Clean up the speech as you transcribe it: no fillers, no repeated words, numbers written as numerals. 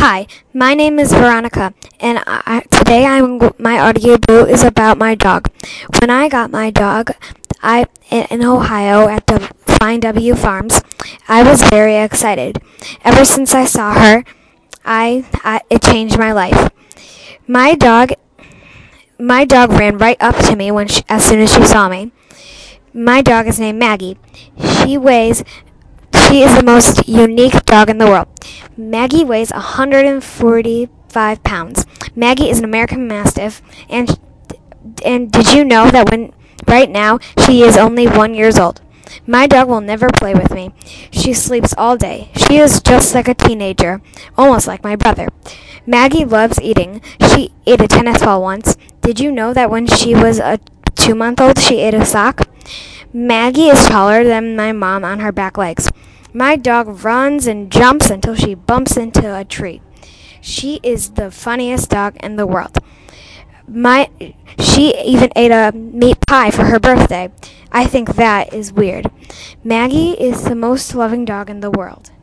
Hi, my name is Veronica, and today my audiobook is about my dog. When I got my dog, in Ohio at the Fine W Farms, I was very excited. Ever since I saw her, it changed my life. My dog, my dog ran right up to me as soon as she saw me. My dog is named Maggie. She weighs She is the most unique dog in the world. Maggie weighs 145 pounds. Maggie is an American Mastiff, and did you know that right now she is only 1 year old? My dog will never play with me. She sleeps all day. She is just like a teenager, almost like my brother. Maggie loves eating. She ate a tennis ball once. Did you know that when she was a 2-month-old, she ate a sock? Maggie is taller than my mom on her back legs. My dog runs and jumps until she bumps into a tree. She is the funniest dog in the world. She even ate a meat pie for her birthday. I think that is weird. Maggie is the most loving dog in the world.